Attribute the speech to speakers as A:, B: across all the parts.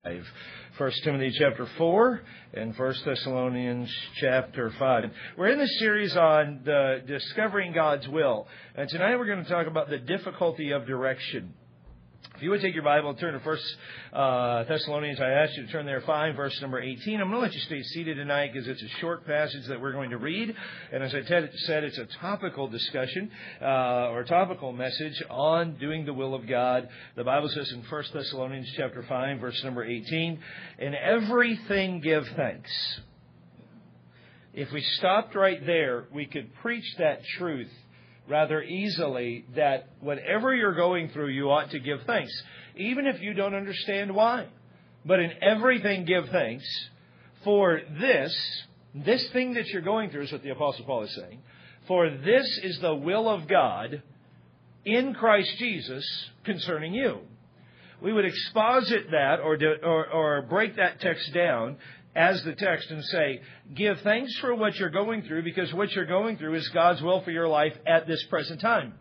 A: 1 Timothy chapter 4 and 1 Thessalonians chapter 5. We're in this series on discovering God's will. And tonight we're going to talk about the difficulty of direction. If you would take your Bible and turn to 1 Thessalonians, I ask you to turn there, 5, verse number 18. I'm going to let you stay seated tonight because it's a short passage that we're going to read. And as I said, it's a topical discussion or topical message on doing the will of God. The Bible says in 1 Thessalonians chapter 5, verse number 18, "In everything give thanks." If we stopped right there, we could preach that truth rather easily, that whatever you're going through, you ought to give thanks, even if you don't understand why. But in everything give thanks, for this thing that you're going through is what the Apostle Paul is saying. For this is the will of God in Christ Jesus concerning you. We would exposit that or break that text down as the text and say, give thanks for what you're going through, because what you're going through is God's will for your life at this present time.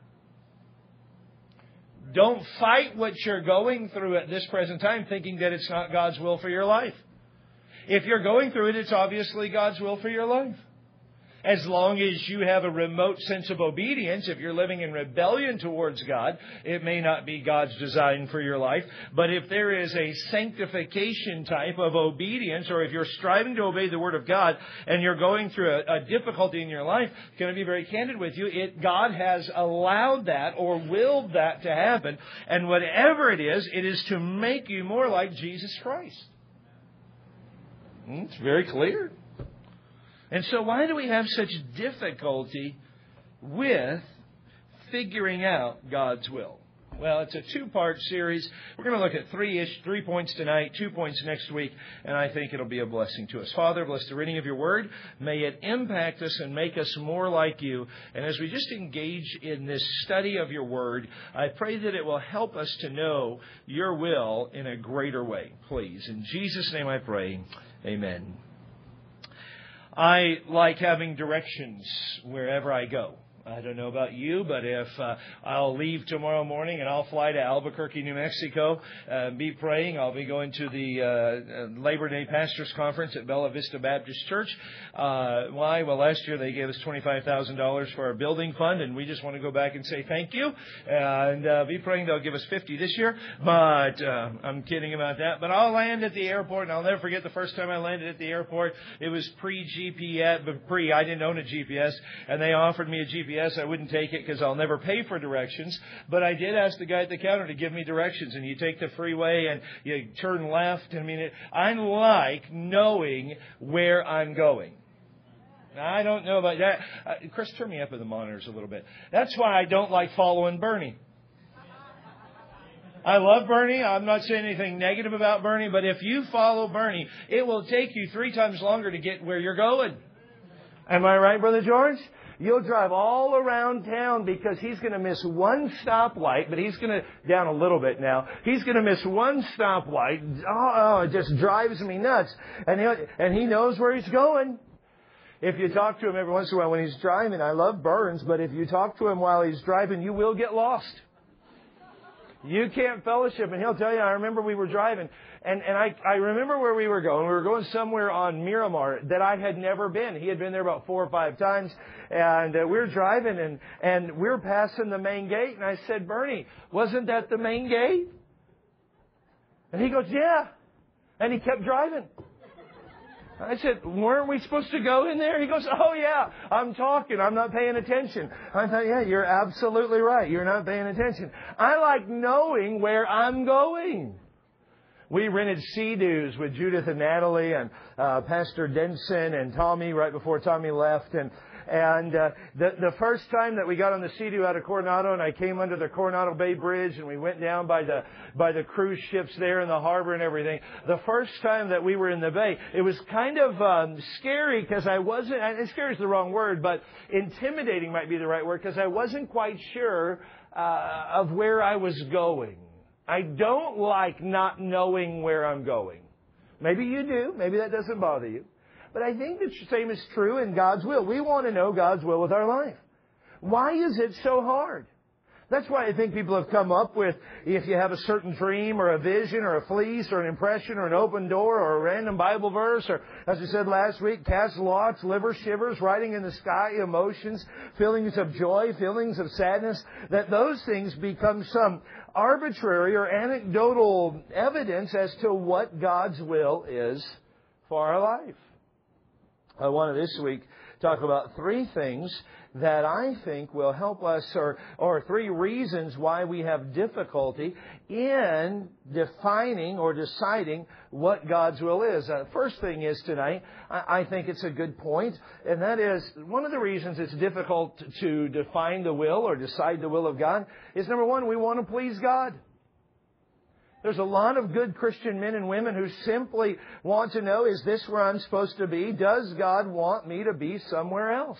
A: Don't fight what you're going through at this present time thinking that it's not God's will for your life. If you're going through it, it's obviously God's will for your life. As long as you have a remote sense of obedience, if you're living in rebellion towards God, it may not be God's design for your life. But if there is a sanctification type of obedience, or if you're striving to obey the Word of God and you're going through a difficulty in your life, I'm going to be very candid with you, God has allowed that or willed that to happen. And whatever it is to make you more like Jesus Christ. It's very clear. And so why do we have such difficulty with figuring out God's will? Well, it's a two-part series. We're going to look at three points tonight, 2 points next week, and I think it'll be a blessing to us. Father, bless the reading of your word. May it impact us and make us more like you. And as we just engage in this study of your word, I pray that it will help us to know your will in a greater way, please. In Jesus' name I pray, amen. I like having directions wherever I go. I don't know about you, but if I'll leave tomorrow morning and I'll fly to Albuquerque, New Mexico, be praying. I'll be going to the Labor Day Pastors Conference at Bella Vista Baptist Church. Why? Well, last year they gave us $25,000 for our building fund, and we just want to go back and say thank you. And be praying they'll give us $50 this year. But I'm kidding about that. But I'll land at the airport, and I'll never forget the first time I landed at the airport. It was pre-GPS, but I didn't own a GPS, and they offered me a GPS. I wouldn't take it because I'll never pay for directions. But I did ask the guy at the counter to give me directions. And you take the freeway and you turn left. I like knowing where I'm going. Now, I don't know about that. Chris, turn me up in the monitors a little bit. That's why I don't like following Bernie. I love Bernie. I'm not saying anything negative about Bernie. But if you follow Bernie, it will take you 3 times longer to get where you're going. Am I right, Brother George? You'll drive all around town because he's going to miss one stoplight, but he's going to, down a little bit now, he's going to miss one stoplight. Oh, it just drives me nuts. And he knows where he's going. If you talk to him every once in a while when he's driving, I love Burns, but if you talk to him while he's driving, you will get lost. You can't fellowship, and he'll tell you, I remember we were driving, and I remember where we were going. We were going somewhere on Miramar that I had never been. He had been there about 4 or 5 times, and we were driving, and we were passing the main gate, and I said, Bernie, wasn't that the main gate? And he goes, yeah, and he kept driving. I said, weren't we supposed to go in there? He goes, oh, yeah, I'm talking. I'm not paying attention. I thought, yeah, you're absolutely right. You're not paying attention. I like knowing where I'm going. We rented Sea-Doos with Judith and Natalie and Pastor Denson and Tommy right before Tommy left. And the first time that we got on the Sea-Doo out of Coronado, and I came under the Coronado Bay Bridge, and we went down by the cruise ships there in the harbor and everything. The first time that we were in the bay, it was kind of scary because I wasn't. Scary is the wrong word, but intimidating might be the right word, because I wasn't quite sure of where I was going. I don't like not knowing where I'm going. Maybe you do. Maybe that doesn't bother you. But I think the same is true in God's will. We want to know God's will with our life. Why is it so hard? That's why I think people have come up with, if you have a certain dream or a vision or a fleece or an impression or an open door or a random Bible verse, or as we said last week, cast lots, liver shivers, writing in the sky, emotions, feelings of joy, feelings of sadness, that those things become some arbitrary or anecdotal evidence as to what God's will is for our life. I want to this week talk about three things that I think will help us, or three reasons why we have difficulty in defining or deciding what God's will is. First thing is tonight, I think it's a good point, and that is one of the reasons it's difficult to define the will or decide the will of God is, number one, we want to please God. There's a lot of good Christian men and women who simply want to know, is this where I'm supposed to be? Does God want me to be somewhere else?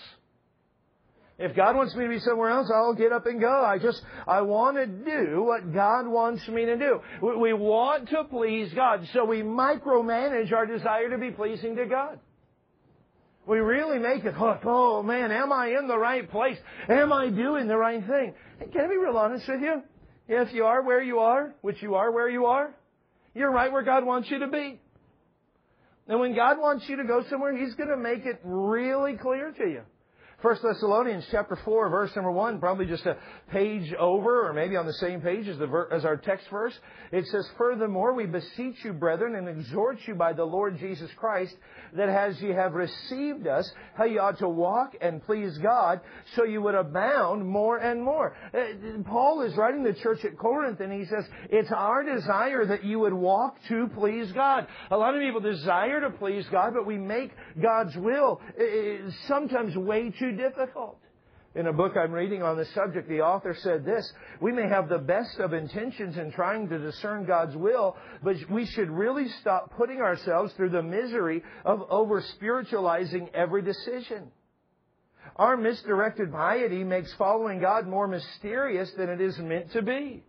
A: If God wants me to be somewhere else, I'll get up and go. I want to do what God wants me to do. We want to please God, so we micromanage our desire to be pleasing to God. We really make it, oh man, am I in the right place? Am I doing the right thing? Can I be real honest with you? If you are where you are, which you are where you are, you're right where God wants you to be. And when God wants you to go somewhere, He's going to make it really clear to you. 1 Thessalonians chapter 4, verse number 1, probably just a page over, or maybe on the same page as our text verse. It says, "Furthermore, we beseech you, brethren, and exhort you by the Lord Jesus Christ, that as ye have received us, how ye ought to walk and please God, so you would abound more and more." Paul is writing to the church at Corinth, and he says, it's our desire that you would walk to please God. A lot of people desire to please God, but we make God's will sometimes way too difficult. In a book I'm reading on this subject, the author said this: we may have the best of intentions in trying to discern God's will, but we should really stop putting ourselves through the misery of over-spiritualizing every decision. Our misdirected piety makes following God more mysterious than it is meant to be.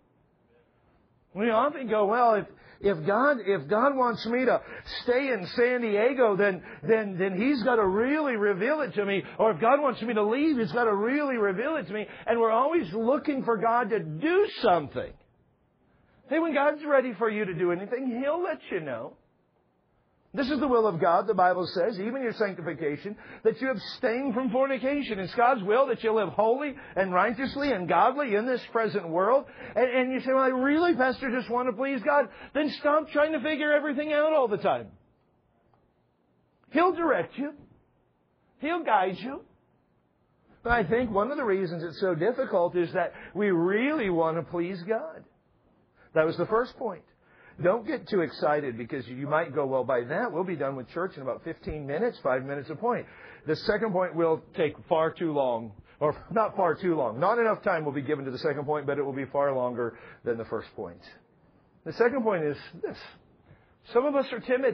A: We often go, well, if God wants me to stay in San Diego, then He's got to really reveal it to me. Or if God wants me to leave, He's got to really reveal it to me. And we're always looking for God to do something. Hey, when God's ready for you to do anything, He'll let you know. This is the will of God, the Bible says, even your sanctification, that you abstain from fornication. It's God's will that you live holy and righteously and godly in this present world. And you say, well, I really, Pastor, just want to please God. Then stop trying to figure everything out all the time. He'll direct you. He'll guide you. But I think one of the reasons it's so difficult is that we really want to please God. That was the first point. Don't get too excited, because you might go, well, by that, we'll be done with church in about 15 minutes, 5 minutes a point. The second point will take far too long, or not far too long. Not enough time will be given to the second point, but it will be far longer than the first point. The second point is this: some of us are timid.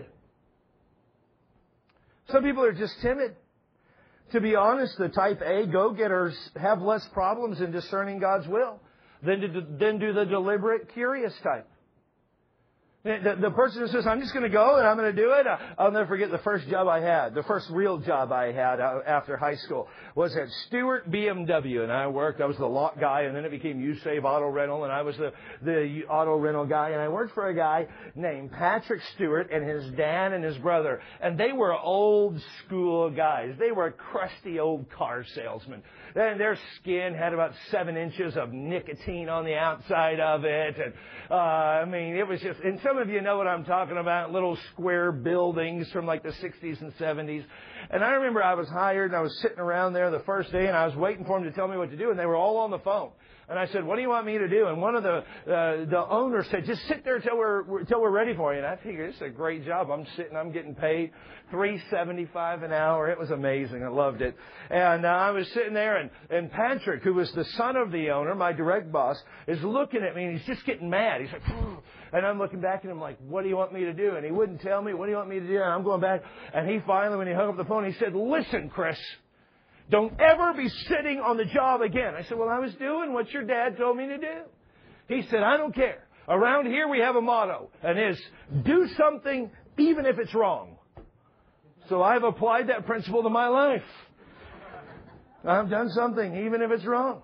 A: Some people are just timid. To be honest, the type A go-getters have less problems in discerning God's will than do the deliberate, curious type. The person who says, I'm just going to go and I'm going to do it. I'll never forget the first job I had. The first real job I had after high school was at Stewart BMW. And I was the lot guy, and then it became U-Save Auto Rental, and I was the auto rental guy. And I worked for a guy named Patrick Stewart and his dad and his brother. And they were old school guys. They were crusty old car salesmen. And their skin had about 7 inches of nicotine on the outside of it. And it was just... And some of you know what I'm talking about, little square buildings from like the 60s and 70s. And I remember I was hired, and I was sitting around there the first day, and I was waiting for them to tell me what to do, and they were all on the phone. And I said, what do you want me to do? And one of the owners said, just sit there till we're ready for you. And I figured, this is a great job. I'm getting paid $3.75 an hour. It was amazing. I loved it. And I was sitting there, and Patrick, who was the son of the owner, my direct boss, is looking at me, and he's just getting mad. He's like, phew. And I'm looking back at him like, what do you want me to do? And he wouldn't tell me, what do you want me to do? And I'm going back. And he finally, when he hung up the phone, he said, listen, Chris, don't ever be sitting on the job again. I said, well, I was doing what your dad told me to do. He said, I don't care. Around here we have a motto, and it's do something even if it's wrong. So I've applied that principle to my life. I've done something even if it's wrong.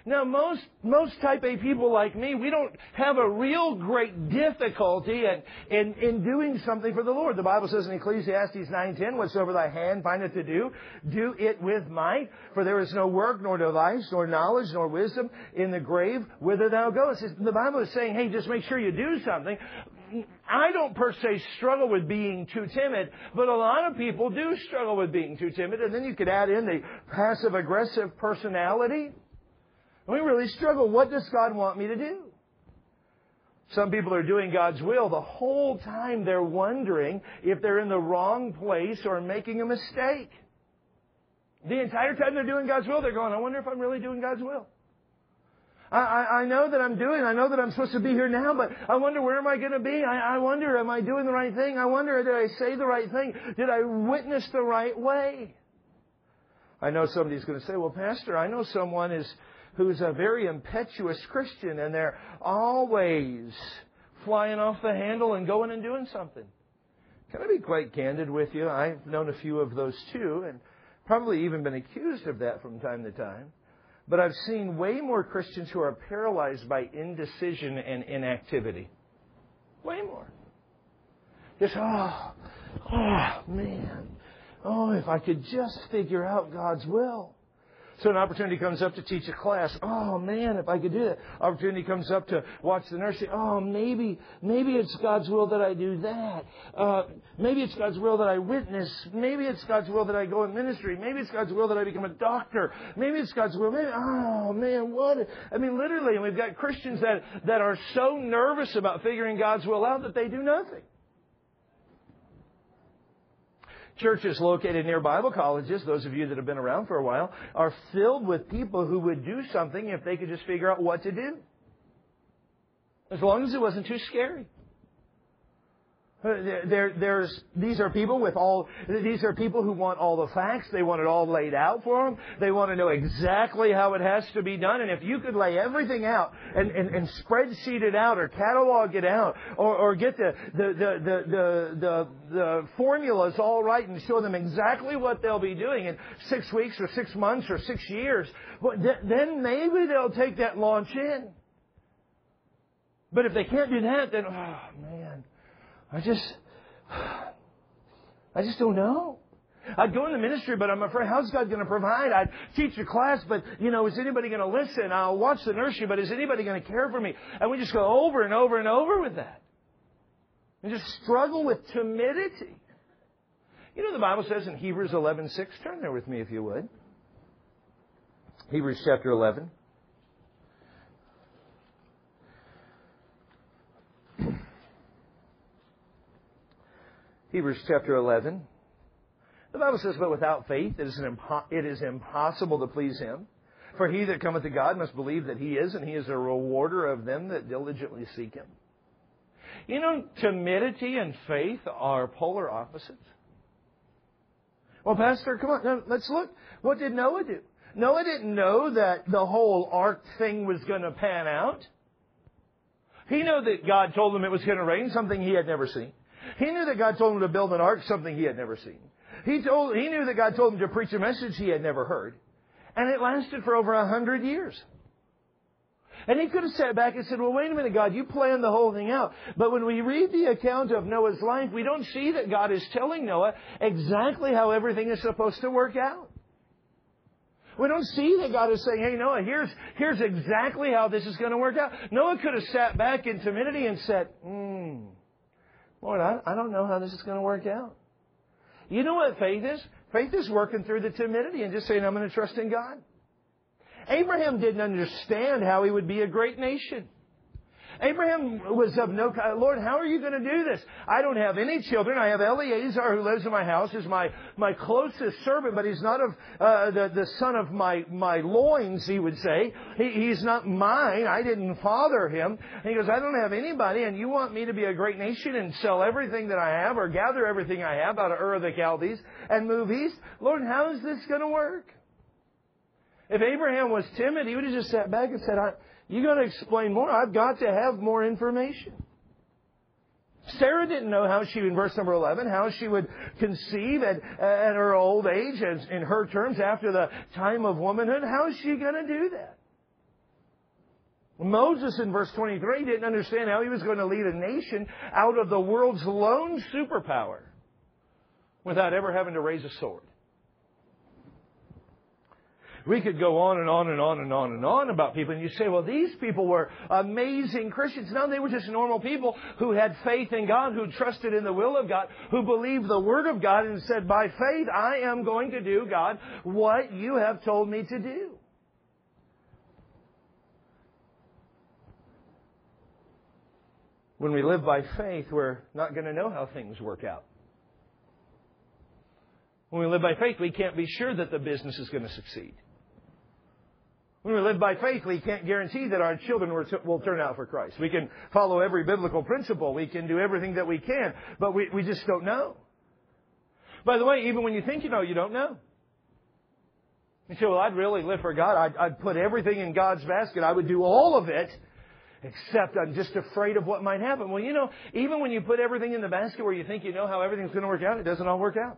A: Now, most type A people like me, we don't have a real great difficulty in doing something for the Lord. The Bible says in Ecclesiastes 9:10, whatsoever thy hand findeth to do, do it with might. For there is no work, nor device, nor knowledge, nor wisdom in the grave whither thou goest. The Bible is saying, hey, just make sure you do something. I don't per se struggle with being too timid, but a lot of people do struggle with being too timid. And then you could add in the passive-aggressive personality. We really struggle. What does God want me to do? Some people are doing God's will. The whole time they're wondering if they're in the wrong place or making a mistake. The entire time they're doing God's will, they're going, I wonder if I'm really doing God's will. I know that I know that I'm supposed to be here now, but I wonder where am I going to be? I wonder, am I doing the right thing? I wonder, did I say the right thing? Did I witness the right way? I know somebody's going to say, well, Pastor, I know someone who's a very impetuous Christian, and they're always flying off the handle and going and doing something. Can I be quite candid with you? I've known a few of those too, and probably even been accused of that from time to time. But I've seen way more Christians who are paralyzed by indecision and inactivity. Way more. Just, man. Oh, if I could just figure out God's will. So an opportunity comes up to teach a class. Oh, man, if I could do that. Opportunity comes up to watch the nursery. Oh, maybe it's God's will that I do that. Maybe it's God's will that I witness. Maybe it's God's will that I go in ministry. Maybe it's God's will that I become a doctor. Maybe it's God's will. Oh, man, what? I mean, literally, and we've got Christians that are so nervous about figuring God's will out that they do nothing. Churches located near Bible colleges, those of you that have been around for a while, are filled with people who would do something if they could just figure out what to do. As long as it wasn't too scary. These are people who want all the facts. They want it all laid out for them. They want to know exactly how it has to be done. And if you could lay everything out and spreadsheet it out or catalog it out or get the formulas all right and show them exactly what they'll be doing in 6 weeks or 6 months or 6 years, then maybe they'll take that launch in. But if they can't do that, then, oh man, I just don't know. I'd go in the ministry, but I'm afraid, how's God going to provide? I'd teach a class, but, is anybody going to listen? I'll watch the nursery, but is anybody going to care for me? And we just go over and over and over with that. And just struggle with timidity. The Bible says in Hebrews 11:6, turn there with me if you would. Hebrews chapter 11. Hebrews chapter 11. The Bible says, but without faith it is impossible to please Him. For he that cometh to God must believe that He is, and He is a rewarder of them that diligently seek Him. Timidity and faith are polar opposites. Well, Pastor, come on, now, let's look. What did Noah do? Noah didn't know that the whole ark thing was going to pan out. He knew that God told him it was going to rain, something he had never seen. He knew that God told him to build an ark, something he had never seen. He knew that God told him to preach a message he had never heard. And it lasted for over 100 years. And he could have sat back and said, well, wait a minute, God, you planned the whole thing out. But when we read the account of Noah's life, we don't see that God is telling Noah exactly how everything is supposed to work out. We don't see that God is saying, hey, Noah, here's exactly how this is going to work out. Noah could have sat back in timidity and said, Lord, I don't know how this is going to work out. You know what faith is? Faith is working through the timidity and just saying, I'm going to trust in God. Abraham didn't understand how he would be a great nation. Abraham was of no kind. Lord, how are you going to do this? I don't have any children. I have Eliezer who lives in my house, is my closest servant, but he's not of the son of my loins, he would say. He's not mine. I didn't father him. And he goes, I don't have anybody, and you want me to be a great nation and sell everything that I have or gather everything I have out of Ur of the Chaldees and move east? Lord, how is this going to work? If Abraham was timid, he would have just sat back and said, you got to explain more. I've got to have more information. Sarah didn't know how she, in verse number 11, how she would conceive at her old age, as in her terms, after the time of womanhood. How is she going to do that? Moses in verse 23 didn't understand how he was going to lead a nation out of the world's lone superpower without ever having to raise a sword. We could go on and on and on and on and on about people, and you say, well, these people were amazing Christians. No, they were just normal people who had faith in God, who trusted in the will of God, who believed the Word of God and said, by faith, I am going to do, God, what you have told me to do. When we live by faith, we're not going to know how things work out. When we live by faith, we can't be sure that the business is going to succeed. When we live by faith, we can't guarantee that our children will turn out for Christ. We can follow every biblical principle. We can do everything that we can, but we just don't know. By the way, even when you think you know, you don't know. You say, well, I'd really live for God. I'd put everything in God's basket. I would do all of it, except I'm just afraid of what might happen. Well, you know, even when you put everything in the basket where you think you know how everything's going to work out, it doesn't all work out.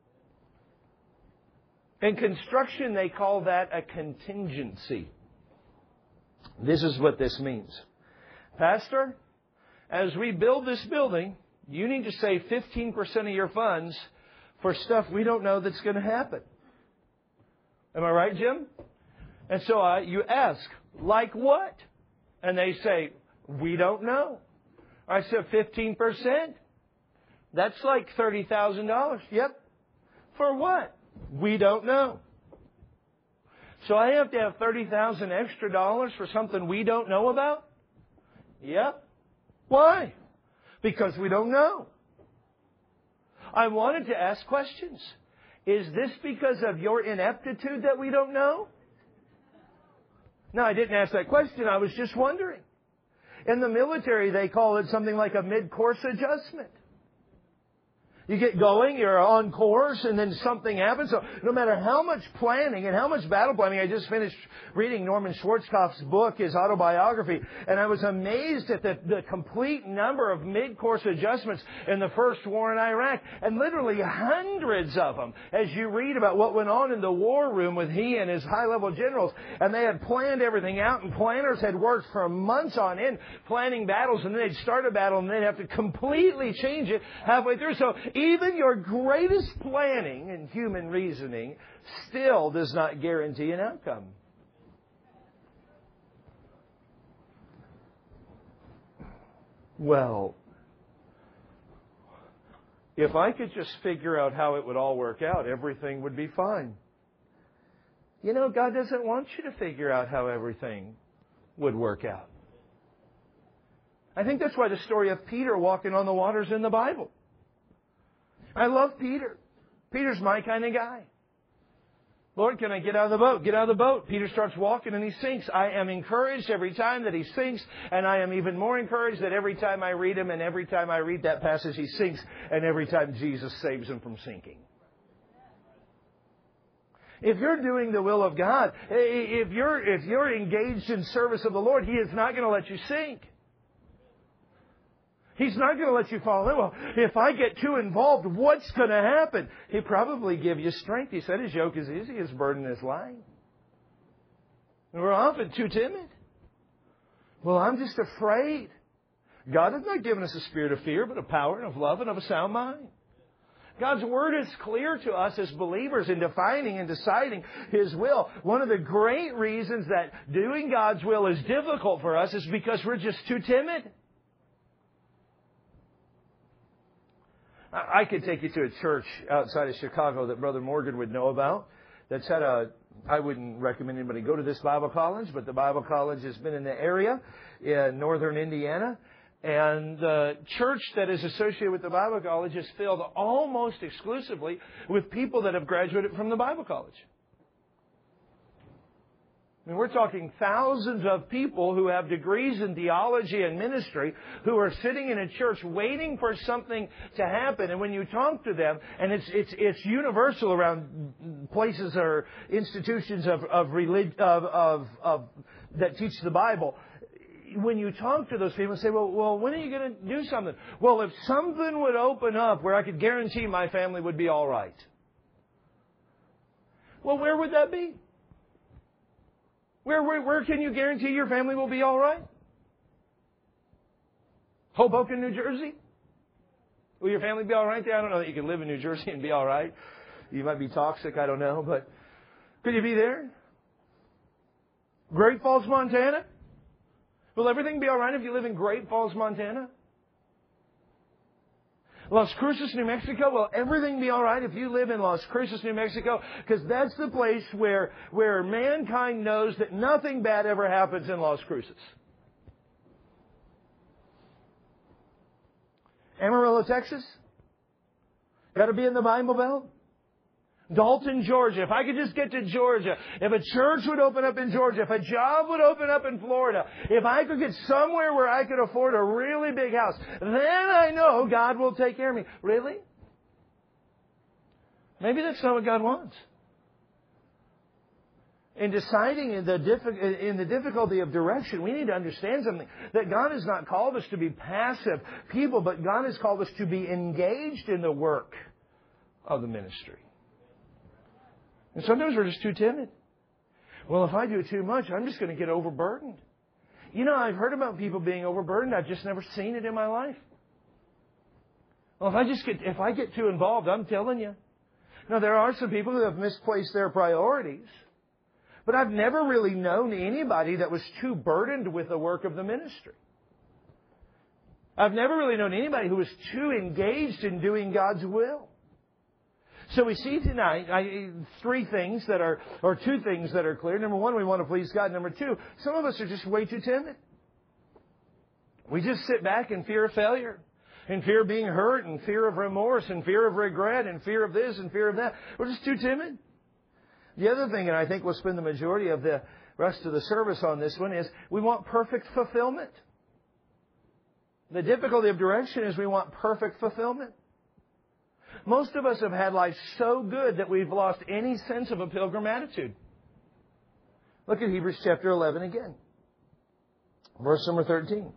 A: In construction, they call that a contingency. This is what this means. Pastor, as we build this building, you need to save 15% of your funds for stuff we don't know that's going to happen. Am I right, Jim? And so you ask, like what? And they say, we don't know. I said, 15%? That's like $30,000. Yep. For what? We don't know. So I have to have $30,000 extra dollars for something we don't know about? Yep. Why? Because we don't know. I wanted to ask questions. Is this because of your ineptitude that we don't know? No, I didn't ask that question. I was just wondering. In the military, they call it something like a mid-course adjustment. You get going, you're on course, and then something happens. So no matter how much planning and how much battle planning, I just finished reading Norman Schwarzkopf's book, his autobiography, and I was amazed at the complete number of mid-course adjustments in the first war in Iraq, and literally hundreds of them as you read about what went on in the war room with he and his high-level generals. And they had planned everything out, and planners had worked for months on end planning battles, and then they'd start a battle, and they'd have to completely change it halfway through. So even your greatest planning and human reasoning still does not guarantee an outcome. Well, if I could just figure out how it would all work out, everything would be fine. You know, God doesn't want you to figure out how everything would work out. I think that's why the story of Peter walking on the waters in the Bible. I love Peter. Peter's my kind of guy. Lord, can I get out of the boat? Get out of the boat. Peter starts walking and he sinks. I am encouraged every time that he sinks, and I am even more encouraged that every time I read him and every time I read that passage he sinks, and every time Jesus saves him from sinking. If you're doing the will of God, if you're engaged in service of the Lord, He is not going to let you sink. He's not going to let you fall in. Well, if I get too involved, what's going to happen? He'll probably give you strength. He said His yoke is easy, His burden is light. And we're often too timid. Well, I'm just afraid. God has not given us a spirit of fear, but of power and of love and of a sound mind. God's Word is clear to us as believers in defining and deciding His will. One of the great reasons that doing God's will is difficult for us is because we're just too timid. I could take you to a church outside of Chicago that Brother Morgan would know about. That's had I wouldn't recommend anybody go to this Bible college, but the Bible college has been in the area in northern Indiana. And the church that is associated with the Bible college is filled almost exclusively with people that have graduated from the Bible college. I mean, we're talking thousands of people who have degrees in theology and ministry who are sitting in a church waiting for something to happen. And when you talk to them, and it's universal around places or institutions that teach the Bible. When you talk to those people and say, well, when are you going to do something? Well, if something would open up where I could guarantee my family would be all right. Well, where would that be? Where can you guarantee your family will be all right? Hoboken, New Jersey? Will your family be all right there? I don't know that you can live in New Jersey and be all right. You might be toxic, I don't know, but could you be there? Great Falls, Montana? Will everything be all right if you live in Great Falls, Montana? Las Cruces, New Mexico? Will everything be all right if you live in Las Cruces, New Mexico? Because that's the place where mankind knows that nothing bad ever happens in Las Cruces. Amarillo, Texas? Got to be in the Bible Belt? Dalton, Georgia. If I could just get to Georgia, if a church would open up in Georgia, if a job would open up in Florida, if I could get somewhere where I could afford a really big house, then I know God will take care of me. Really? Maybe that's not what God wants. In deciding in the difficulty of direction, we need to understand something. That God has not called us to be passive people, but God has called us to be engaged in the work of the ministry. And sometimes we're just too timid. Well, if I do too much, I'm just going to get overburdened. You know, I've heard about people being overburdened. I've just never seen it in my life. Well, if I get too involved, I'm telling you. Now, there are some people who have misplaced their priorities. But I've never really known anybody that was too burdened with the work of the ministry. I've never really known anybody who was too engaged in doing God's will. So we see tonight two things that are clear. Number one, we want to please God. Number two, some of us are just way too timid. We just sit back in fear of failure, in fear of being hurt, in fear of remorse, in fear of regret, in fear of this, and fear of that. We're just too timid. The other thing, and I think we'll spend the majority of the rest of the service on this one, is we want perfect fulfillment. The difficulty of direction is we want perfect fulfillment. Most of us have had life so good that we've lost any sense of a pilgrim attitude. Look at Hebrews chapter 11 again. Verse number 13.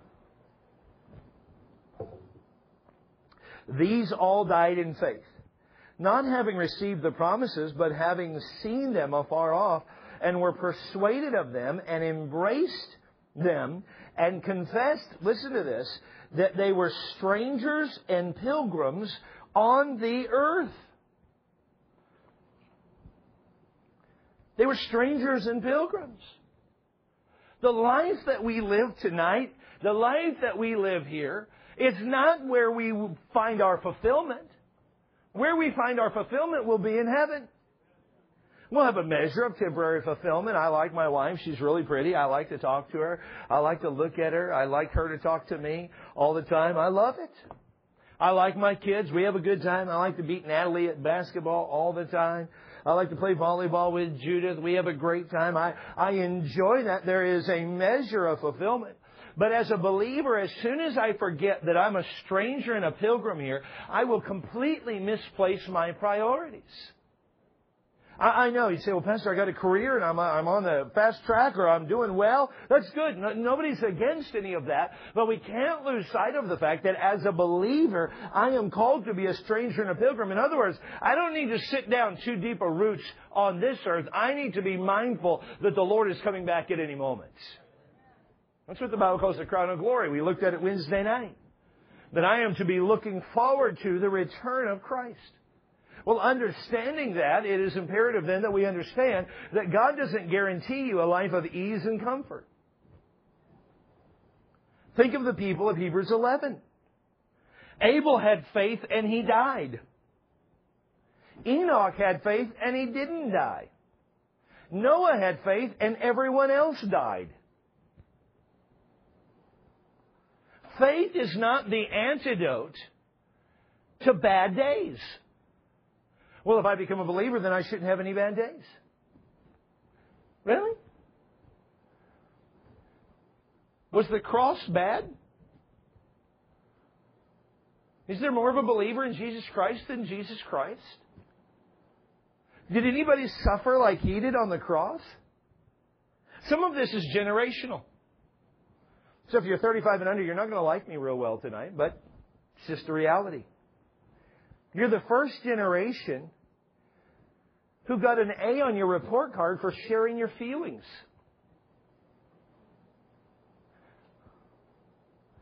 A: These all died in faith, not having received the promises, but having seen them afar off, and were persuaded of them, and embraced them, and confessed, listen to this, that they were strangers and pilgrims on the earth. They were strangers and pilgrims. The life that we live tonight, the life that we live here, it's not where we find our fulfillment. Where we find our fulfillment will be in heaven. We'll have a measure of temporary fulfillment. I like my wife. She's really pretty. I like to talk to her. I like to look at her. I like her to talk to me all the time. I love it. I like my kids. We have a good time. I like to beat Natalie at basketball all the time. I like to play volleyball with Judith. We have a great time. I enjoy that. There is a measure of fulfillment. But as a believer, as soon as I forget that I'm a stranger and a pilgrim here, I will completely misplace my priorities. I know. You say, well, Pastor, I got a career and I'm on the fast track or I'm doing well. That's good. Nobody's against any of that. But we can't lose sight of the fact that as a believer, I am called to be a stranger and a pilgrim. In other words, I don't need to sit down too deep a roots on this earth. I need to be mindful that the Lord is coming back at any moment. That's what the Bible calls the crown of glory. We looked at it Wednesday night. That I am to be looking forward to the return of Christ. Well, understanding that, it is imperative then that we understand that God doesn't guarantee you a life of ease and comfort. Think of the people of Hebrews 11. Abel had faith and he died. Enoch had faith and he didn't die. Noah had faith and everyone else died. Faith is not the antidote to bad days. Well, if I become a believer, then I shouldn't have any bad days. Really? Was the cross bad? Is there more of a believer in Jesus Christ than Jesus Christ? Did anybody suffer like He did on the cross? Some of this is generational. So if you're 35 and under, you're not going to like me real well tonight, but it's just a reality. You're the first generation who got an A on your report card for sharing your feelings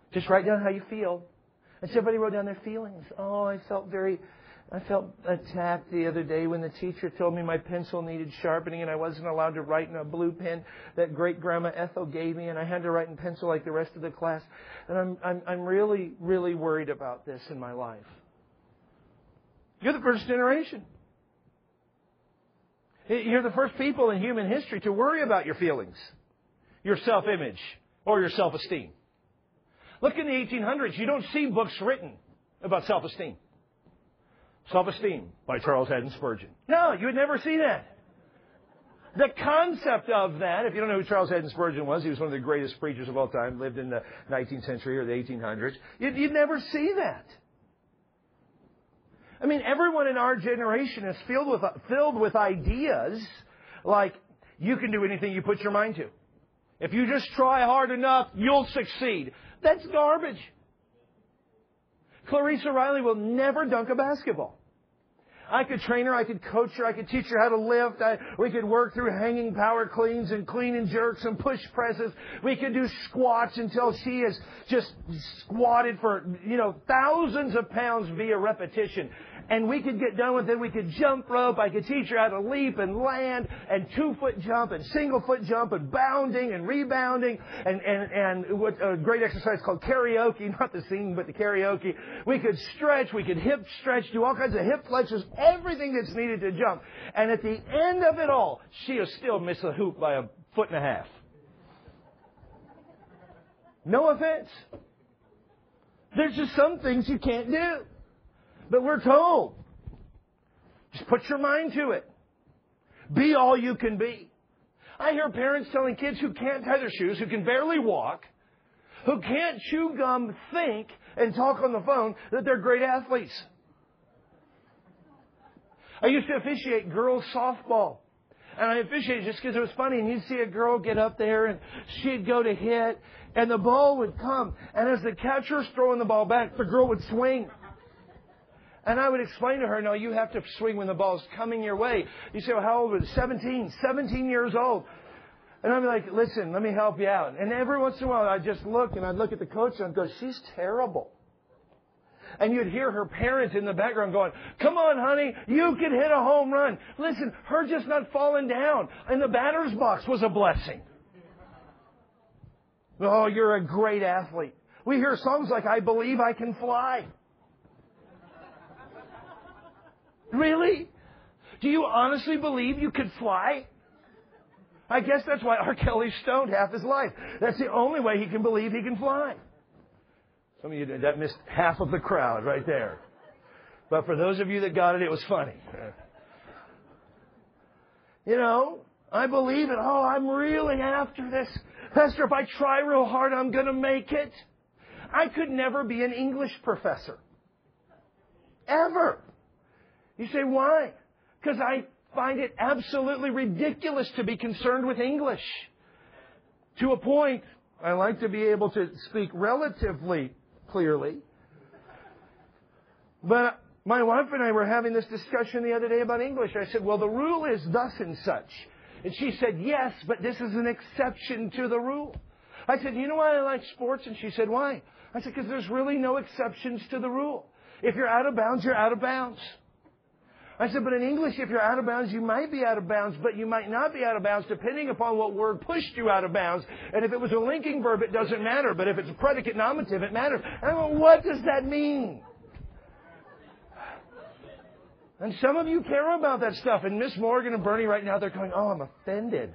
A: Just write down how you feel. And somebody wrote down their feelings. Oh, I felt attacked the other day when the teacher told me my pencil needed sharpening and I wasn't allowed to write in a blue pen that great-grandma Ethel gave me, and I had to write in pencil like the rest of the class. And I'm really, really worried about this in my life. You're the first generation. You're the first people in human history to worry about your feelings, your self-image, or your self-esteem. Look in the 1800s. You don't see books written about self-esteem. Self-Esteem by Charles Haddon Spurgeon. No, you would never see that. The concept of that, if you don't know who Charles Haddon Spurgeon was, he was one of the greatest preachers of all time, lived in the 19th century or the 1800s. You'd never see that. I mean, everyone in our generation is filled with ideas like, you can do anything you put your mind to. If you just try hard enough, you'll succeed. That's garbage. Clarissa Riley will never dunk a basketball. I could train her, I could coach her, I could teach her how to lift. We could work through hanging power cleans and clean and jerks and push presses. We could do squats until she is just squatted for, thousands of pounds via repetition. And we could get done with it. We could jump rope. I could teach her how to leap and land and 2-foot jump and single-foot jump and bounding and rebounding and what a great exercise called karaoke, not the singing, but the karaoke. We could stretch. We could hip stretch, do all kinds of hip flexors, everything that's needed to jump. And at the end of it all, she'll still miss a hoop by 1.5 feet. No offense. There's just some things you can't do. But we're told, just put your mind to it. Be all you can be. I hear parents telling kids who can't tie their shoes, who can barely walk, who can't chew gum, think, and talk on the phone, that they're great athletes. I used to officiate girls softball. And I officiated just because it was funny. And you'd see a girl get up there and she'd go to hit, and the ball would come. And as the catcher's throwing the ball back, the girl would swing. And I would explain to her, no, you have to swing when the ball's coming your way. You say, well, how old was it? 17 years old. And I'd be like, listen, let me help you out. And every once in a while, I'd just look, and I'd look at the coach, and I'd go, she's terrible. And you'd hear her parents in the background going, come on, honey, you can hit a home run. Listen, her just not falling down in the batter's box was a blessing. Oh, you're a great athlete. We hear songs like, I Believe I Can Fly. Really? Do you honestly believe you could fly? I guess that's why R. Kelly stoned half his life. That's the only way he can believe he can fly. Some of you, that missed half of the crowd right there. But for those of you that got it, it was funny. I believe it. Oh, I'm really after this. Pastor, if I try real hard, I'm going to make it. I could never be an English professor. Ever. You say, why? Because I find it absolutely ridiculous to be concerned with English. To a point, I like to be able to speak relatively clearly. But my wife and I were having this discussion the other day about English. I said, well, the rule is thus and such. And she said, yes, but this is an exception to the rule. I said, you know why I like sports? And she said, why? I said, because there's really no exceptions to the rule. If you're out of bounds, you're out of bounds. I said, but in English, if you're out of bounds, you might be out of bounds, but you might not be out of bounds depending upon what word pushed you out of bounds. And if it was a linking verb, it doesn't matter. But if it's a predicate nominative, it matters. And I went, what does that mean? And some of you care about that stuff. And Miss Morgan and Bernie right now, they're going, oh, I'm offended.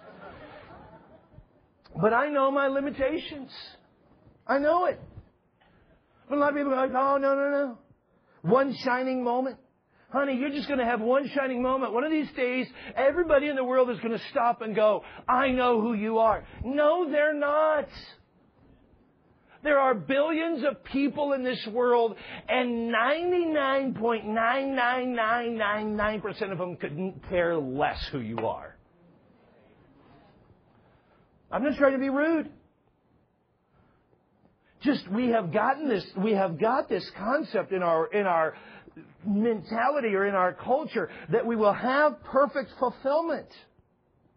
A: But I know my limitations. I know it. But a lot of people are like, oh, no. One shining moment. Honey, you're just going to have one shining moment. One of these days, everybody in the world is going to stop and go, I know who you are. No, they're not. There are billions of people in this world, and 99.99999% of them couldn't care less who you are. I'm not trying to be rude. Just we have got this concept in our mentality or in our culture that we will have perfect fulfillment.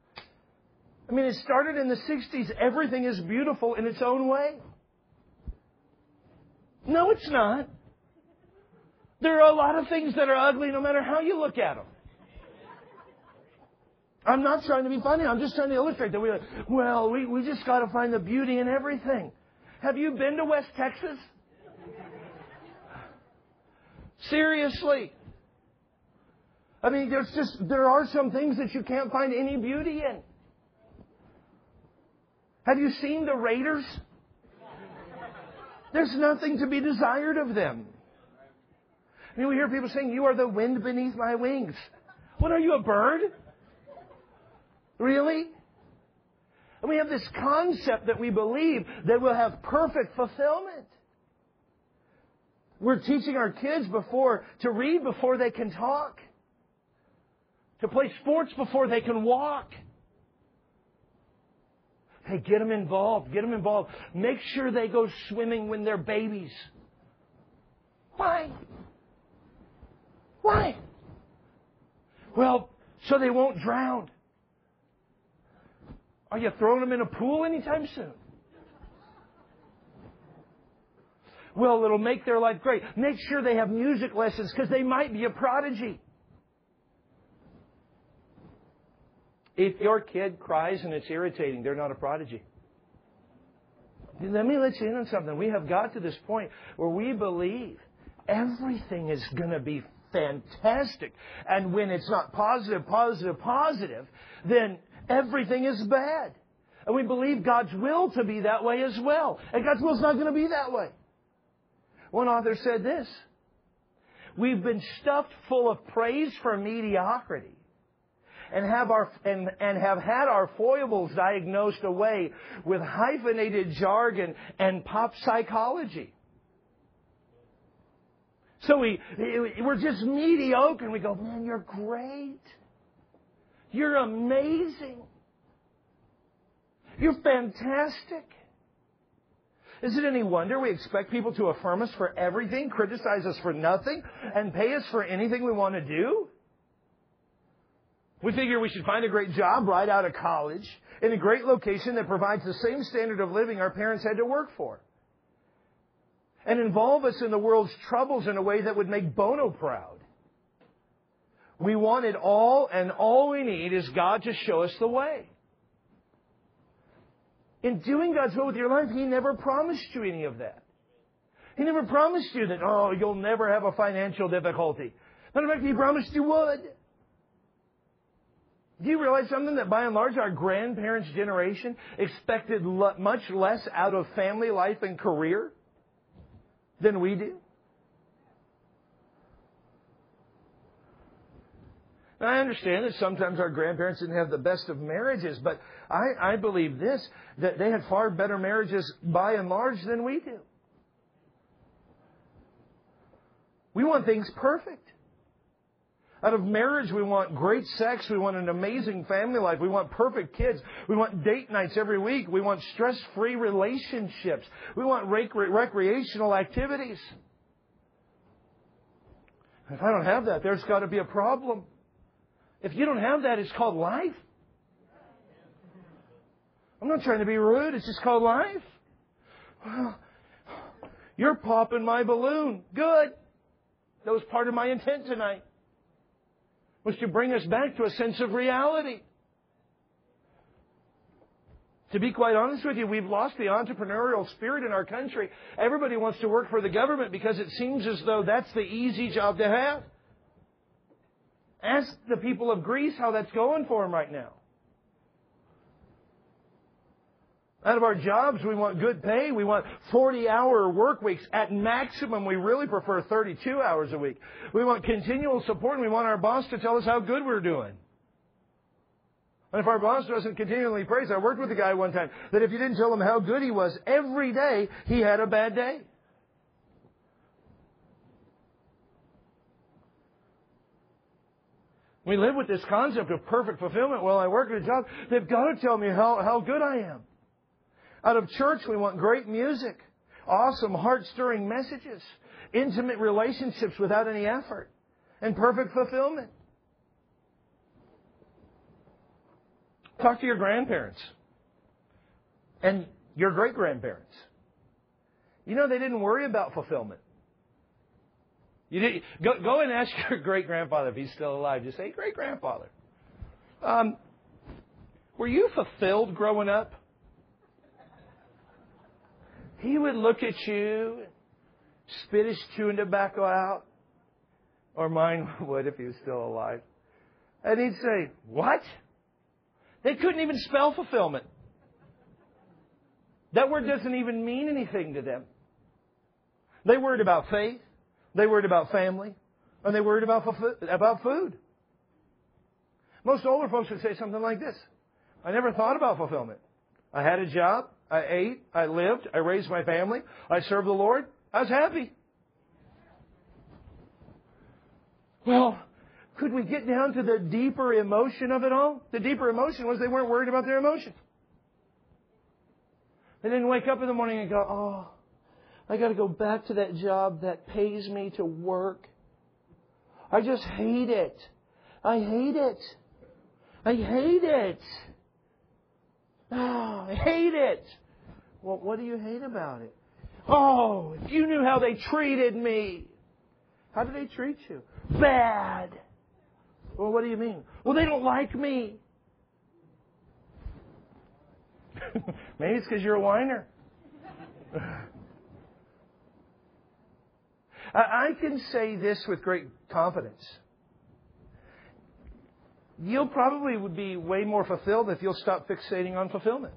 A: I mean, it started in the 60s. Everything is beautiful in its own way. No, it's not. There are a lot of things that are ugly no matter how you look at them. I'm not trying to be funny. I'm just trying to illustrate that we just got to find the beauty in everything. Have you been to West Texas? Seriously. I mean, there are some things that you can't find any beauty in. Have you seen the Raiders? There's nothing to be desired of them. I mean, we hear people saying, "You are the wind beneath my wings." What are you, a bird? Really? And we have this concept that we believe that we'll have perfect fulfillment. We're teaching our kids to read before they can talk, to play sports before they can walk. Hey, get them involved. Get them involved. Make sure they go swimming when they're babies. Why? Why? Well, so they won't drown. Are you throwing them in a pool anytime soon? Well, it'll make their life great. Make sure they have music lessons because they might be a prodigy. If your kid cries and it's irritating, they're not a prodigy. Let me let you in on something. We have got to this point where we believe everything is going to be fantastic. And when it's not positive, then everything is bad. And we believe God's will to be that way as well. And God's will is not going to be that way. One author said this: we've been stuffed full of praise for mediocrity and have had our foibles diagnosed away with hyphenated jargon and pop psychology. So we're just mediocre and we go, "Man, you're great. You're amazing. You're fantastic." Is it any wonder we expect people to affirm us for everything, criticize us for nothing, and pay us for anything we want to do? We figure we should find a great job right out of college in a great location that provides the same standard of living our parents had to work for, and involve us in the world's troubles in a way that would make Bono proud. We want it all, and all we need is God to show us the way. In doing God's will with your life, He never promised you any of that. He never promised you that, you'll never have a financial difficulty. Matter of fact, He promised you would. Do you realize something? That by and large, our grandparents' generation expected much less out of family life and career than we do? Now, I understand that sometimes our grandparents didn't have the best of marriages, but I believe this, that they had far better marriages by and large than we do. We want things perfect. Out of marriage, we want great sex. We want an amazing family life. We want perfect kids. We want date nights every week. We want stress-free relationships. We want recreational activities. If I don't have that, there's got to be a problem. If you don't have that, it's called life. I'm not trying to be rude. It's just called life. Well, you're popping my balloon. Good. That was part of my intent tonight, was to bring us back to a sense of reality. To be quite honest with you, we've lost the entrepreneurial spirit in our country. Everybody wants to work for the government because it seems as though that's the easy job to have. Ask the people of Greece how that's going for them right now. Out of our jobs, we want good pay. We want 40-hour work weeks. At maximum, we really prefer 32 hours a week. We want continual support, and we want our boss to tell us how good we're doing. And if our boss doesn't continually praise, I worked with a guy one time that if you didn't tell him how good he was every day, he had a bad day. We live with this concept of perfect fulfillment. Well, I work at a job. They've got to tell me how good I am. Out of church, we want great music, awesome, heart-stirring messages, intimate relationships without any effort, and perfect fulfillment. Talk to your grandparents and your great-grandparents. You know, they didn't worry about fulfillment. You did, go and ask your great-grandfather if he's still alive. Just say, great-grandfather, were you fulfilled growing up? He would look at you, spit his chewing tobacco out, or mine would if he was still alive. And he'd say, what? They couldn't even spell fulfillment. That word doesn't even mean anything to them. They worried about faith, they worried about family, and they worried about food. Most older folks would say something like this. I never thought about fulfillment. I had a job, I ate, I lived, I raised my family, I served the Lord, I was happy. Well, could we get down to the deeper emotion of it all? The deeper emotion was they weren't worried about their emotions. They didn't wake up in the morning and go, oh, I got to go back to that job that pays me to work. I just hate it. I hate it. I hate it. Oh, I hate it. Well, what do you hate about it? Oh, if you knew how they treated me. How did they treat you? Bad. Well, what do you mean? Well, they don't like me. Maybe it's because you're a whiner. I can say this with great confidence. You'll probably would be way more fulfilled if you'll stop fixating on fulfillment.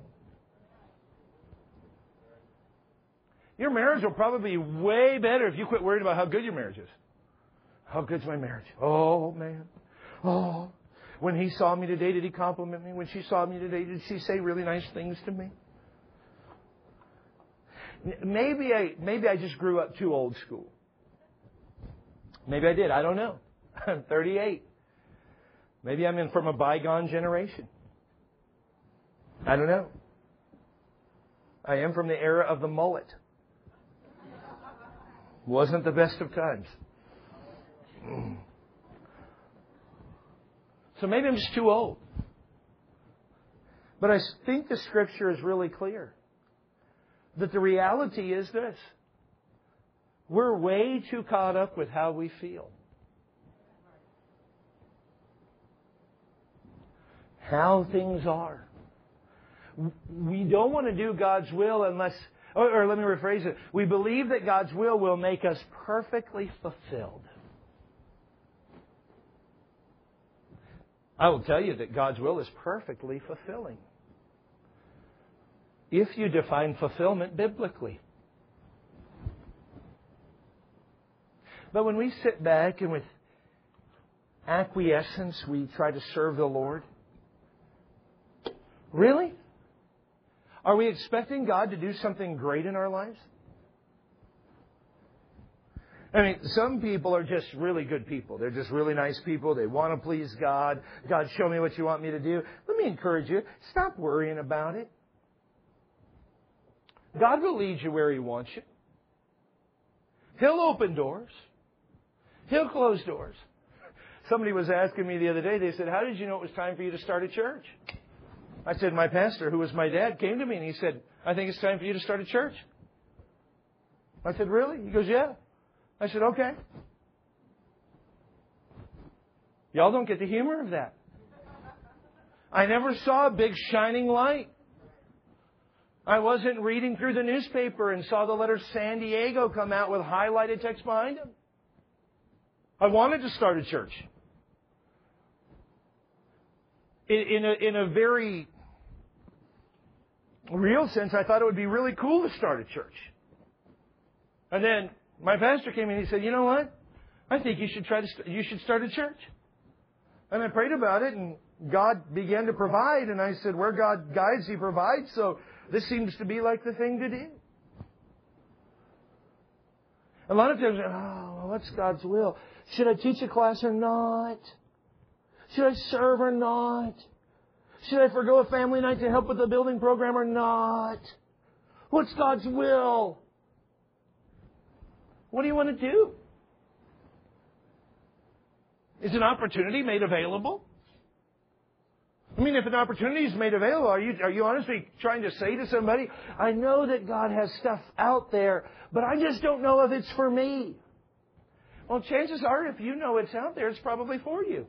A: Your marriage will probably be way better if you quit worrying about how good your marriage is. How good's my marriage? Oh, man. Oh. When he saw me today, did he compliment me? When she saw me today, did she say really nice things to me? Maybe I just grew up too old school. Maybe I did. I don't know. I'm 38. Maybe I'm from a bygone generation. I don't know. I am from the era of the mullet. Wasn't the best of times. So maybe I'm just too old. But I think the Scripture is really clear. That the reality is this. We're way too caught up with how we feel. How things are. We don't want to do God's will unless, or let me rephrase it. We believe that God's will make us perfectly fulfilled. I will tell you that God's will is perfectly fulfilling. If you define fulfillment biblically. But when we sit back and with acquiescence we try to serve the Lord, really? Are we expecting God to do something great in our lives? I mean, some people are just really good people. They're just really nice people. They want to please God. God, show me what you want me to do. Let me encourage you. Stop worrying about it. God will lead you where He wants you. He'll open doors. He'll close doors. Somebody was asking me the other day, they said, how did you know it was time for you to start a church? I said, my pastor, who was my dad, came to me and he said, I think it's time for you to start a church. I said, really? He goes, yeah. I said, okay. Y'all don't get the humor of that. I never saw a big shining light. I wasn't reading through the newspaper and saw the letter San Diego come out with highlighted text behind them. I wanted to start a church. In a very real sense, I thought it would be really cool to start a church. And then my pastor came in and he said, you know what? I think you should start a church. And I prayed about it and God began to provide. And I said, where God guides, He provides. So this seems to be like the thing to do. A lot of times, what's God's will? Should I teach a class or not? Should I serve or not? Should I forgo a family night to help with the building program or not? What's God's will? What do you want to do? Is an opportunity made available? I mean, if an opportunity is made available, are you honestly trying to say to somebody, I know that God has stuff out there, but I just don't know if it's for me? Well, chances are, if you know it's out there, it's probably for you.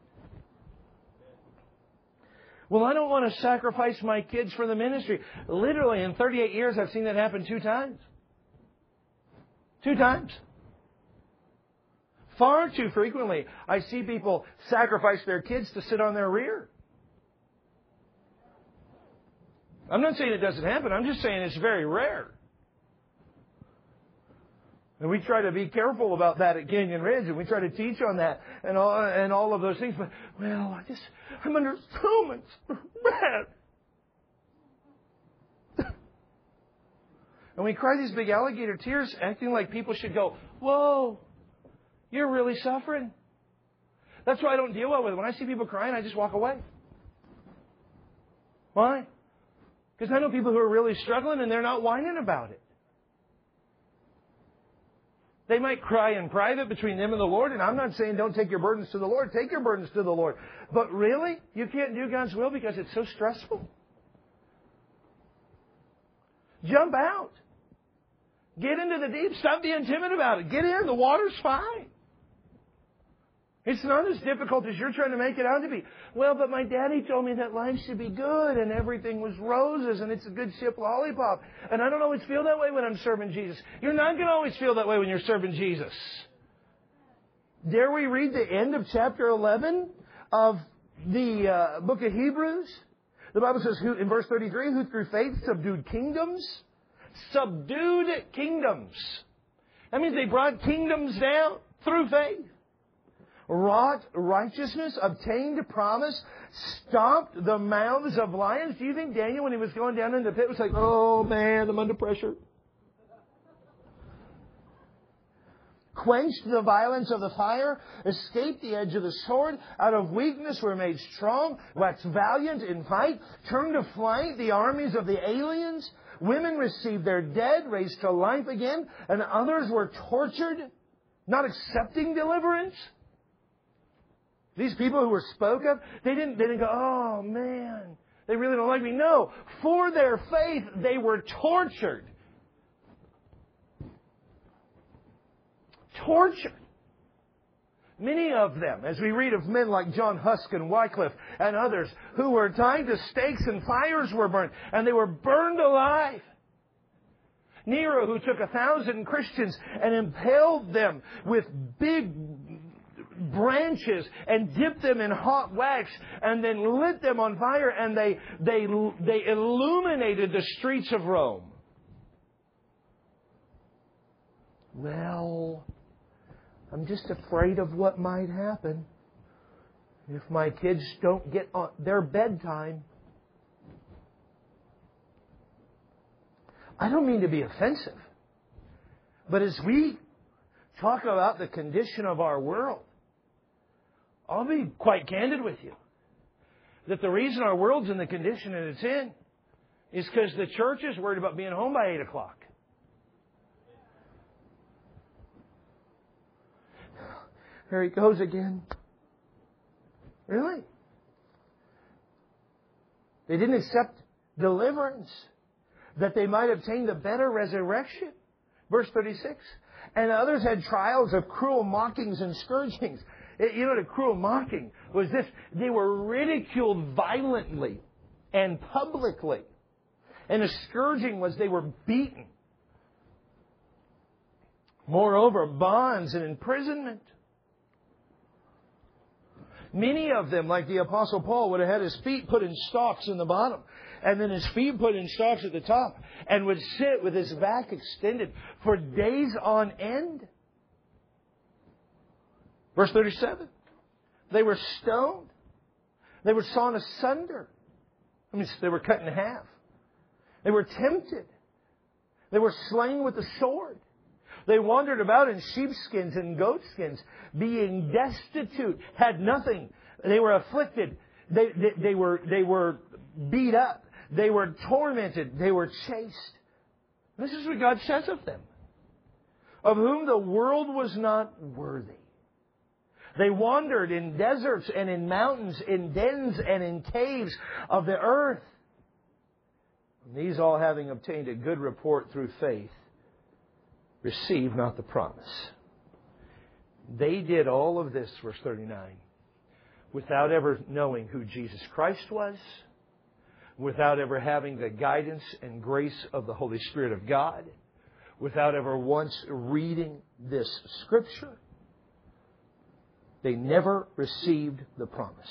A: Well, I don't want to sacrifice my kids for the ministry. Literally, in 38 years, I've seen that happen 2 times. 2 times. Far too frequently, I see people sacrifice their kids to sit on their rear. I'm not saying it doesn't happen. I'm just saying it's very rare. And we try to be careful about that at Canyon Ridge, and we try to teach on that and all of those things. But, well, I'm under so much bad. And we cry these big alligator tears, acting like people should go, whoa, you're really suffering. That's why I don't deal well with it. When I see people crying, I just walk away. Why? Because I know people who are really struggling and they're not whining about it. They might cry in private between them and the Lord, and I'm not saying don't take your burdens to the Lord. Take your burdens to the Lord. But really, you can't do God's will because it's so stressful. Jump out. Get into the deep. Stop being timid about it. Get in. The water's fine. It's not as difficult as you're trying to make it out to be. Well, but my daddy told me that life should be good and everything was roses and it's a good ship lollipop. And I don't always feel that way when I'm serving Jesus. You're not going to always feel that way when you're serving Jesus. Dare we read the end of chapter 11 of the book of Hebrews? The Bible says in verse 33, who through faith subdued kingdoms. Subdued kingdoms. That means they brought kingdoms down through faith. Wrought righteousness, obtained promise, stopped the mouths of lions. Do you think Daniel, when he was going down in the pit, was like, oh man, I'm under pressure? Quenched the violence of the fire, escaped the edge of the sword, out of weakness were made strong, waxed valiant in fight, turned to flight the armies of the aliens. Women received their dead, raised to life again, and others were tortured, not accepting deliverance. These people who were spoke of, they didn't go, oh man, they really don't like me. No, for their faith, they were tortured. Tortured. Many of them, as we read of men like John Husk and Wycliffe and others, who were tied to stakes and fires were burned, and they were burned alive. Nero, who took 1,000 Christians and impaled them with big branches and dipped them in hot wax and then lit them on fire, and they illuminated the streets of Rome. Well, I'm just afraid of what might happen if my kids don't get on their bedtime. I don't mean to be offensive, but as we talk about the condition of our world, I'll be quite candid with you that the reason our world's in the condition that it's in is because the church is worried about being home by 8 o'clock. Here he goes again. Really? They didn't accept deliverance that they might obtain the better resurrection. Verse 36. And others had trials of cruel mockings and scourgings. You know, the cruel mocking was this. They were ridiculed violently and publicly. And the scourging was they were beaten. Moreover, bonds and imprisonment. Many of them, like the Apostle Paul, would have had his feet put in stocks in the bottom, and then his feet put in stocks at the top, and would sit with his back extended for days on end. Verse 37. They were stoned. They were sawn asunder. I mean, they were cut in half. They were tempted. They were slain with the sword. They wandered about in sheepskins and goatskins, being destitute, had nothing. They were afflicted. They were beat up. They were tormented. They were chased. This is what God says of them. Of whom the world was not worthy. They wandered in deserts and in mountains, in dens and in caves of the earth. And these all having obtained a good report through faith, received not the promise. They did all of this, verse 39, without ever knowing who Jesus Christ was, without ever having the guidance and grace of the Holy Spirit of God, without ever once reading this Scripture. They never received the promise.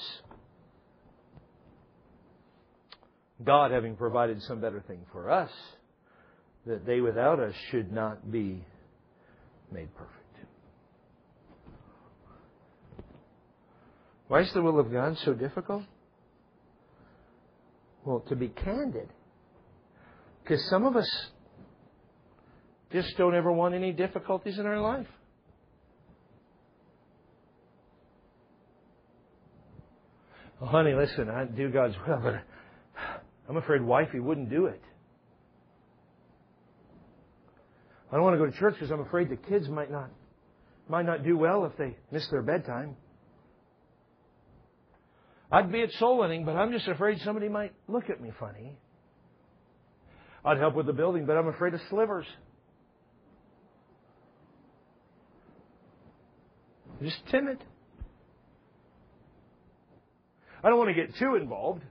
A: God having provided some better thing for us, that they without us should not be made perfect. Why is the will of God so difficult? Well, to be candid, because some of us just don't ever want any difficulties in our life. Oh, honey, listen, I do God's will, but I'm afraid wifey wouldn't do it. I don't want to go to church because I'm afraid the kids might not do well if they miss their bedtime. I'd be at soul winning, but I'm just afraid somebody might look at me funny. I'd help with the building, but I'm afraid of slivers. I'm just timid. I don't want to get too involved.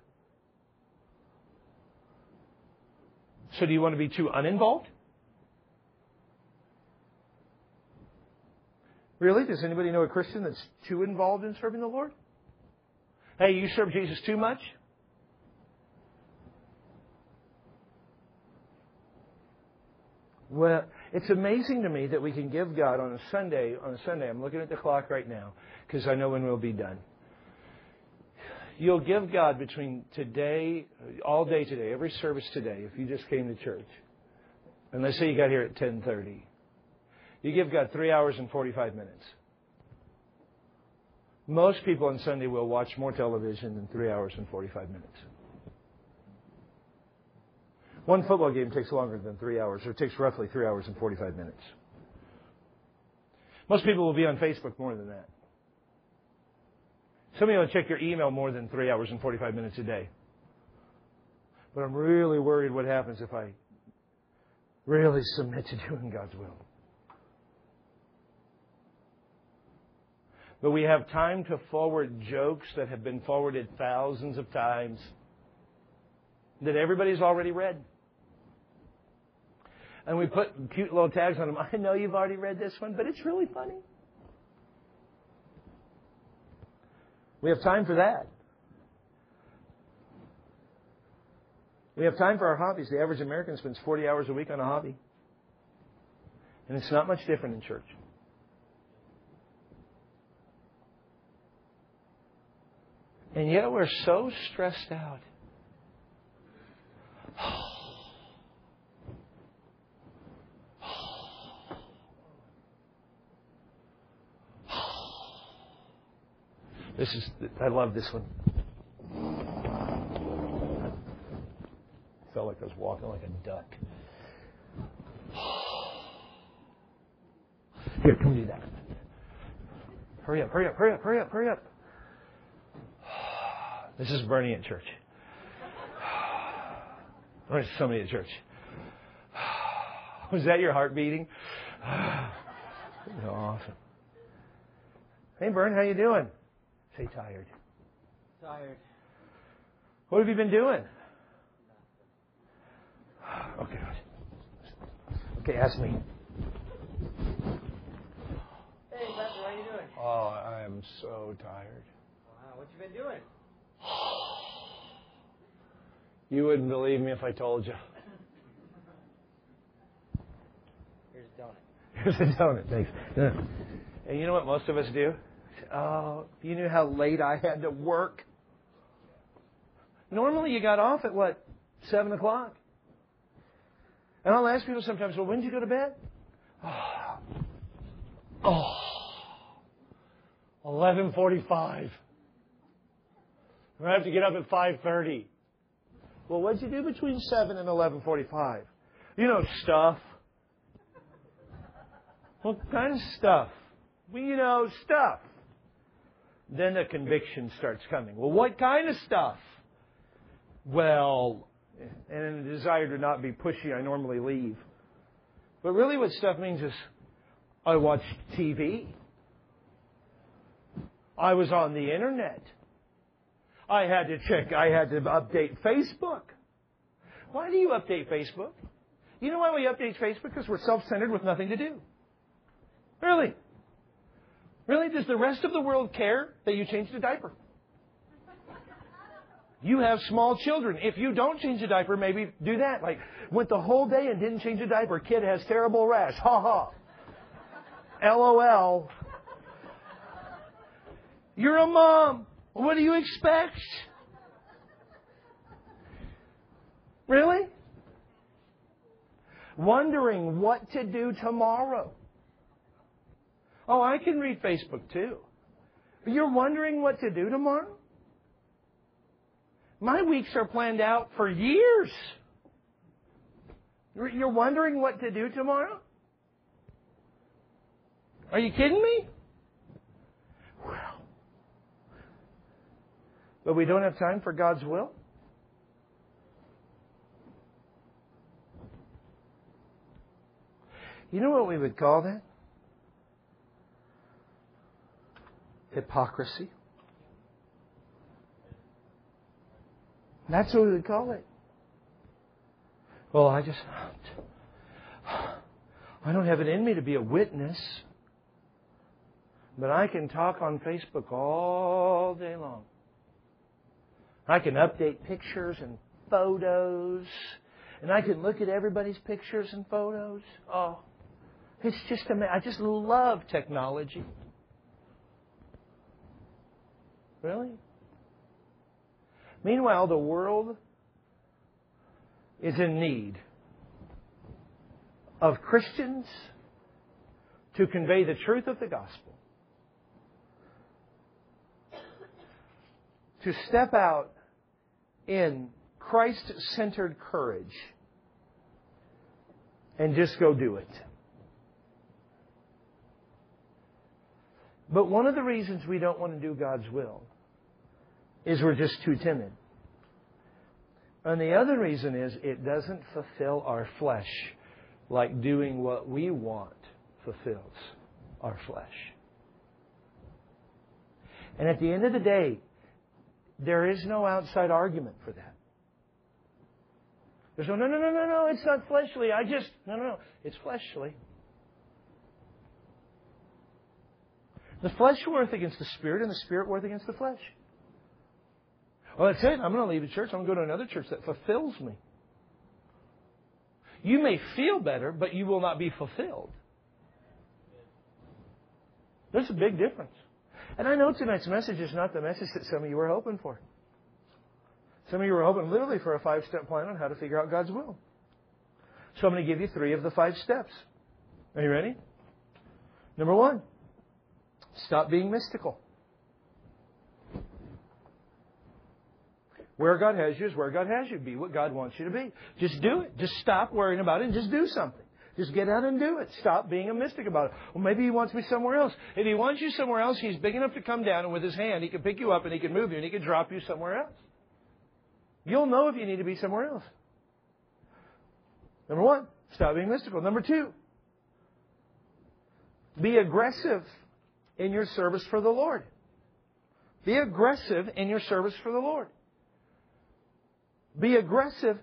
A: So do you want to be too uninvolved? Really? Does anybody know a Christian that's too involved in serving the Lord? Hey, you serve Jesus too much? Well, it's amazing to me that we can give God on a Sunday, I'm looking at the clock right now, because I know when we'll be done. You'll give God between today, all day today, every service today, if you just came to church. And let's say you got here at 10:30. You give God 3 hours and 45 minutes. Most people on Sunday will watch more television than 3 hours and 45 minutes. One football game takes longer than 3 hours, or it takes roughly 3 hours and 45 minutes. Most people will be on Facebook more than that. Some of you will check your email more than 3 hours and 45 minutes a day. But I'm really worried what happens if I really submit to doing God's will. But we have time to forward jokes that have been forwarded thousands of times that everybody's already read. And we put cute little tags on them. I know you've already read this one, but it's really funny. We have time for that. We have time for our hobbies. The average American spends 40 hours a week on a hobby. And it's not much different in church. And yet we're so stressed out. I love this one. I felt like I was walking like a duck. Here, come do that. Hurry up, hurry up, hurry up, hurry up, hurry up. This is Bernie at church. Or somebody at church. Was that your heart beating? Awesome. Hey, Bern, how you doing? Say tired.
B: Tired.
A: What have you been doing? Okay. Okay, ask me.
B: Hey, Pastor, how you doing?
A: Oh, I am so tired.
B: Wow, what you been doing?
A: You wouldn't believe me if I told you.
B: Here's a donut.
A: Here's a donut, thanks. And you know what most of us do? Oh, you knew how late I had to work. Normally you got off at what? 7 o'clock. And I'll ask people sometimes, well, when did you go to bed? 11:45. I have to get up at 5:30. Well, what'd you do between 7 and 11:45? You know, stuff. What kind of stuff? Well, you know, stuff. then the conviction starts coming. Well, what kind of stuff? Well, and in a desire to not be pushy, I normally leave. But really what stuff means is I watched TV. I was on the internet. I had to update Facebook. Why do you update Facebook? You know why we update Facebook? Because we're self-centered with nothing to do. Really? Really? Does the rest of the world care that you changed a diaper? You have small children. If you don't change a diaper, maybe do that. Like, went the whole day and didn't change a diaper. Kid has terrible rash. Ha ha. LOL. You're a mom. What do you expect? Really? Wondering what to do tomorrow. Oh, I can read Facebook too. But you're wondering what to do tomorrow? My weeks are planned out for years. You're wondering what to do tomorrow? Are you kidding me? Well, but we don't have time for God's will? You know what we would call that? Hypocrisy. That's what we would call it. Well, I don't have it in me to be a witness. But I can talk on Facebook all day long. I can update pictures and photos. And I can look at everybody's pictures and photos. Oh, it's just amazing. I just love technology. Really? Meanwhile, the world is in need of Christians to convey the truth of the gospel. To step out in Christ-centered courage and just go do it. But one of the reasons we don't want to do God's will is we're just too timid. And the other reason is it doesn't fulfill our flesh like doing what we want fulfills our flesh. And at the end of the day, there is no outside argument for that. There's no, it's not fleshly. No, it's fleshly. The flesh warreth against the Spirit, and the Spirit warreth against the flesh. Well, that's it. I'm going to leave the church. I'm going to go to another church that fulfills me. You may feel better, but you will not be fulfilled. There's a big difference. And I know tonight's message is not the message that some of you were hoping for. Some of you were hoping literally for a 5-step plan on how to figure out God's will. So I'm going to give you 3 of the 5 steps. Are you ready? Number 1, stop being mystical. Where God has you is where God has you. Be what God wants you to be. Just do it. Just stop worrying about it and just do something. Just get out and do it. Stop being a mystic about it. Well, maybe He wants me somewhere else. If He wants you somewhere else, He's big enough to come down and with His hand He can pick you up and He can move you and He can drop you somewhere else. You'll know if you need to be somewhere else. Number 1, stop being mystical. Number 2, be aggressive in your service for the Lord. Be aggressive in your service for the Lord. Be aggressive.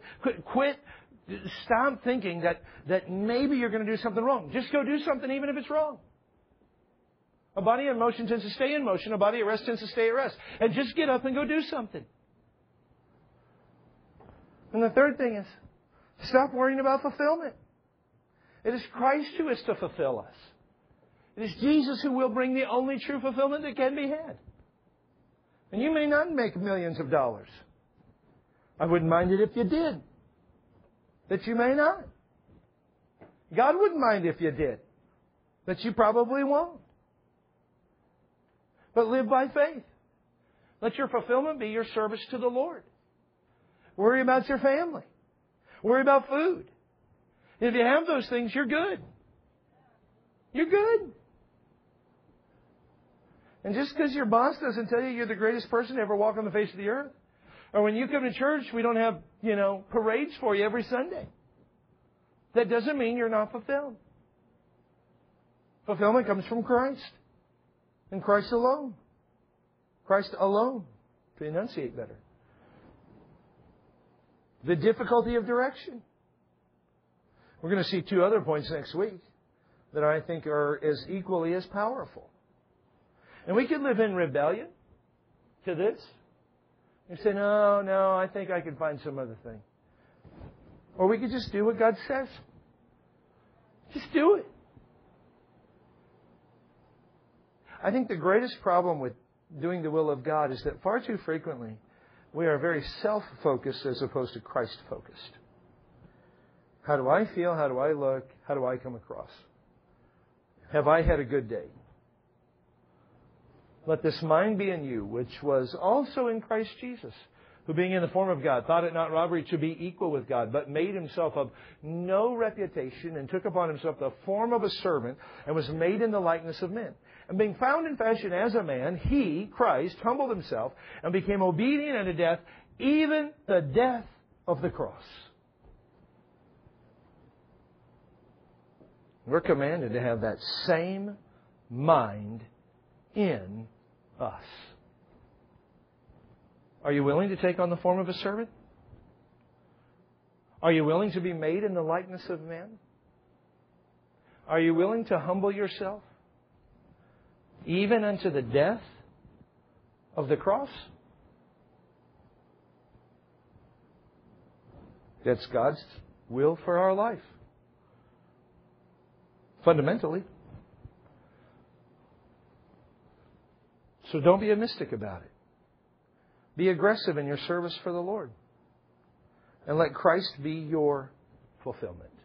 A: Stop thinking that maybe you're going to do something wrong. Just go do something even if it's wrong. A body in motion tends to stay in motion. A body at rest tends to stay at rest. And just get up and go do something. And the third thing is, stop worrying about fulfillment. It is Christ who is to fulfill us. It is Jesus who will bring the only true fulfillment that can be had. And you may not make millions of dollars. I wouldn't mind it if you did. But you may not. God wouldn't mind if you did. But you probably won't. But live by faith. Let your fulfillment be your service to the Lord. Worry about your family. Worry about food. If you have those things, you're good. You're good. And just because your boss doesn't tell you you're the greatest person to ever walk on the face of the earth, or when you come to church, we don't have, parades for you every Sunday, that doesn't mean you're not fulfilled. Fulfillment comes from Christ. And Christ alone. Christ alone. To enunciate better. The difficulty of direction. We're going to see 2 other points next week that I think are as equally as powerful. And we could live in rebellion to this. And say, no, I think I can find some other thing. Or we could just do what God says. Just do it. I think the greatest problem with doing the will of God is that far too frequently we are very self-focused as opposed to Christ-focused. How do I feel? How do I look? How do I come across? Have I had a good day? Let this mind be in you, which was also in Christ Jesus, who being in the form of God, thought it not robbery to be equal with God, but made himself of no reputation, and took upon himself the form of a servant, and was made in the likeness of men. And being found in fashion as a man, he, Christ, humbled himself, and became obedient unto death, even the death of the cross. We're commanded to have that same mind in us. Are you willing to take on the form of a servant? Are you willing to be made in the likeness of men? Are you willing to humble yourself even unto the death of the cross? That's God's will for our life. Fundamentally. So don't be a mystic about it. Be aggressive in your service for the Lord. And let Christ be your fulfillment.